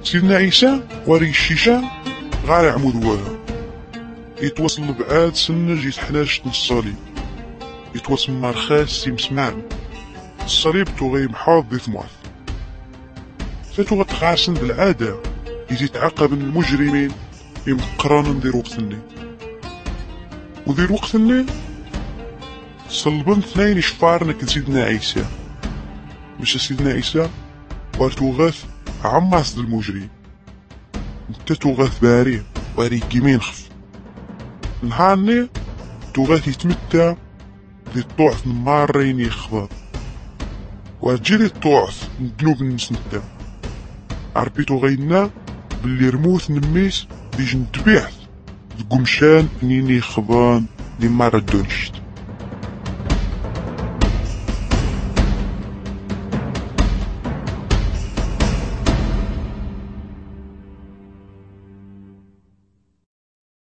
سيدنا عيسى وري الشيشة غار عمود ولا يتوصل بعاد سنج يتحناش الصليب يتوصل مرخاس سيمسمان الصليب تو غيمحاض ذي ثموث فتو غتغاسن بالعادة يتعاقب المجرمين يمقرانا ذي وقتني وذي وقتني صلبن اثنين شفارنك سيدنا عيسى مش سيدنا عيسى وارتوغاث عماس المجرم انت توغاث باري واري كيمين خف نهارني توغاث يتمتع ذي الطوعث نمارين يخضر وارجيلي الطوعث ندنوب نسنتا عربيتو غينا باللي رموث نميس دي جنتبيعث ذي قمشان نيني خضان دي مارا دونشت